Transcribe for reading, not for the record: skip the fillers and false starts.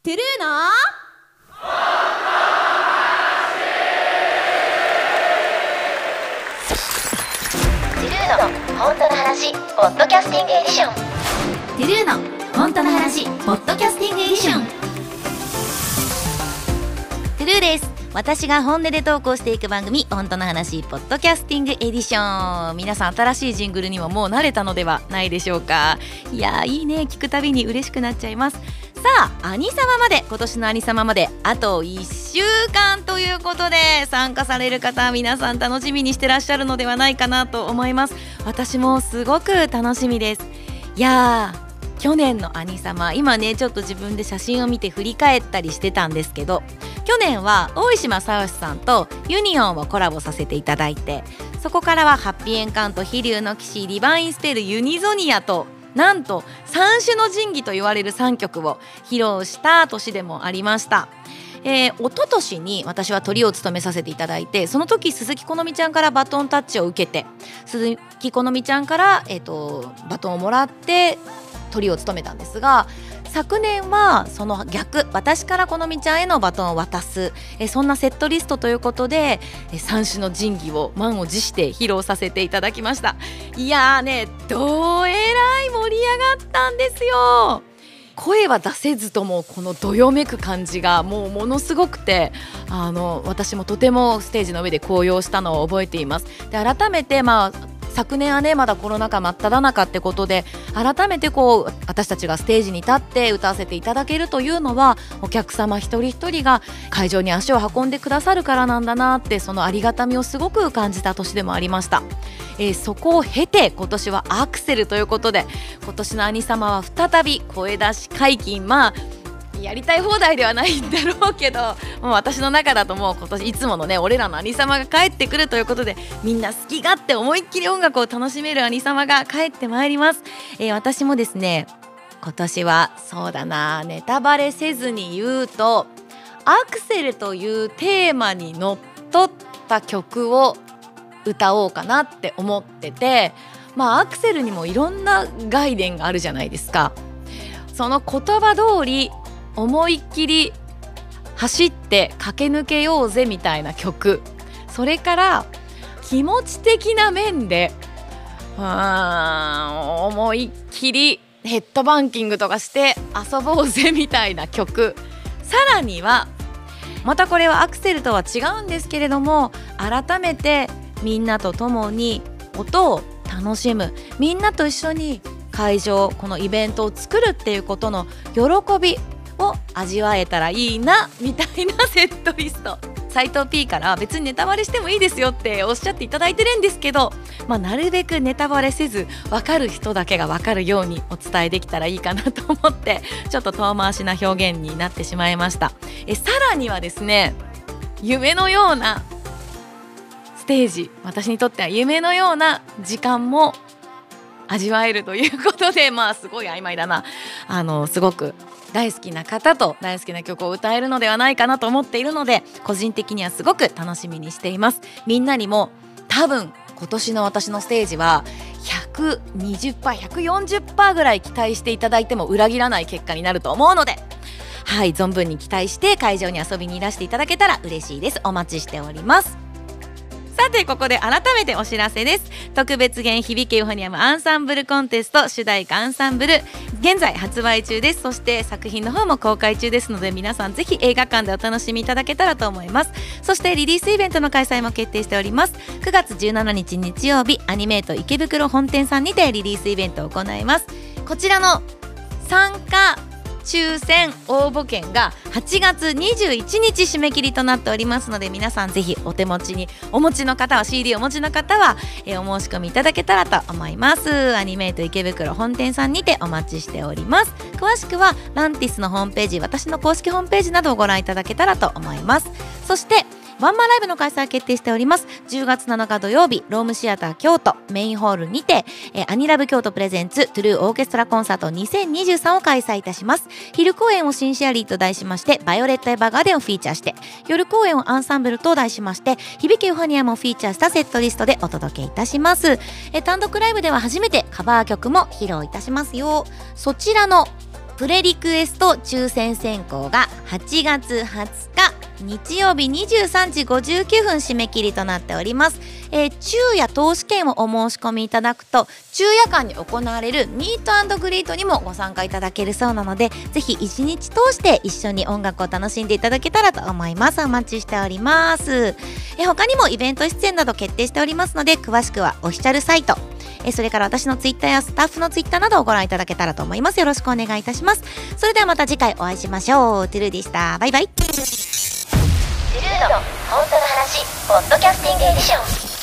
トゥルーの本当の話ポッドキャスティングエディション。 トゥルーの本当の話ポッドキャスティングエディション。 トゥルーです。私が本音で投稿していく番組、本当の話ポッドキャスティングエディション。皆さん新しいジングルにももう慣れたのではないでしょうか。いやいいね、聞くたびに嬉しくなっちゃいます。さあ、兄様まで、今年の兄様まであと1週間ということで、参加される方皆さん楽しみにしてらっしゃるのではないかなと思います。私もすごく楽しみです。いや去年の兄様、今ねちょっと自分で写真を見て振り返ったりしてたんですけど、去年は大石正義さんとユニオンをコラボさせていただいて、そこからはハッピーエンカウント、飛竜の騎士、ディバインスペル、ユニゾニアと、なんと三種の神器と言われる3曲を披露した年でもありました。一昨年に私はトリを務めさせていただいて、その時鈴木好美ちゃんからバトンタッチを受けて、鈴木好美ちゃんから、バトンをもらってトリを務めたんですが、昨年はその逆、私から好美ちゃんへのバトンを渡す、そんなセットリストということで、三種の神器を満を持して披露させていただきました。いやーね、どえらい盛り上がったんですよ。声は出せずともこのどよめく感じがもうものすごくて、私もとてもステージの上で高揚したのを覚えています。で、改めて昨年はねまだコロナ禍真っ只中ってことで、改めて私たちがステージに立って歌わせていただけるというのは、お客様一人一人が会場に足を運んでくださるからなんだなって、そのありがたみをすごく感じた年でもありました。そこを経て今年はアクセルということで、今年の兄様は再び声出し解禁、やりたい放題ではないんだろうけど、もう私の中だともう今年いつものね、俺らの兄様が帰ってくるということで、みんな好き勝手思いっきり音楽を楽しめる兄様が帰ってまいります。私もですね、今年はそうだな、ネタバレせずに言うと、アクセルというテーマにのっとった曲を歌おうかなって思ってて、アクセルにもいろんな概念があるじゃないですか。その言葉通り思いっきり走って駆け抜けようぜみたいな曲、それから気持ち的な面で思いっきりヘッドバンキングとかして遊ぼうぜみたいな曲、さらにはまたこれはアクセルとは違うんですけれども、改めてみんなと共に音を楽しむ、みんなと一緒に会場、このイベントを作るっていうことの喜びを味わえたらいいなみたいなセットリスト。斉藤 P から別にネタバレしてもいいですよっておっしゃっていただいてるんですけど、なるべくネタバレせず分かる人だけが分かるようにお伝えできたらいいかなと思って、ちょっと遠回しな表現になってしまいました。さらにはですね、夢のようなステージ、私にとっては夢のような時間も味わえるということで、すごい曖昧だな、すごく大好きな方と大好きな曲を歌えるのではないかなと思っているので、個人的にはすごく楽しみにしています。みんなにも多分今年の私のステージは 120%、140% ぐらい期待していただいても裏切らない結果になると思うので、はい、存分に期待して会場に遊びにいらしていただけたら嬉しいです。お待ちしております。さて、ここで改めてお知らせです。特別編響けユフォニアムアンサンブルコンテスト主題歌アンサンブル、現在発売中です。そして作品の方も公開中ですので、皆さんぜひ映画館でお楽しみいただけたらと思います。そしてリリースイベントの開催も決定しております。9月17日日曜日、アニメート池袋本店さんにてリリースイベントを行います。こちらの参加抽選応募券が8月21日締め切りとなっておりますので、皆さんぜひお手持ちにお持ちの方は CD お持ちの方は、お申し込みいただけたらと思います。アニメート池袋本店さんにてお待ちしております。詳しくはランティスのホームページ、私の公式ホームページなどをご覧いただけたらと思います。そしてワンマンライブの開催決定しております。10月7日土曜日、ロームシアター京都メインホールにて、アニラブ京都プレゼンツトゥルーオーケストラコンサート2023を開催いたします。昼公演をシンシアリーと題しまして、バイオレット・エヴァーガーデンをフィーチャーして、夜公演をアンサンブルと題しまして、響けユフォニアムをフィーチャーしたセットリストでお届けいたします。単独ライブでは初めてカバー曲も披露いたしますよ。そちらのプレリクエスト抽選選考が8月20日日曜日23時59分締め切りとなっております。昼夜投資券をお申し込みいただくと昼夜間に行われるミート&グリートにもご参加いただけるそうなので、ぜひ一日通して一緒に音楽を楽しんでいただけたらと思います。お待ちしております。他にもイベント出演など決定しておりますので、詳しくはオフィシャルサイト、それから私のツイッターやスタッフのツイッターなどをご覧いただけたらと思います。よろしくお願いいたします。それではまた次回お会いしましょう。トゥルーでした。バイバイ。 トゥルーの本当の話ポッドキャスティングエディション。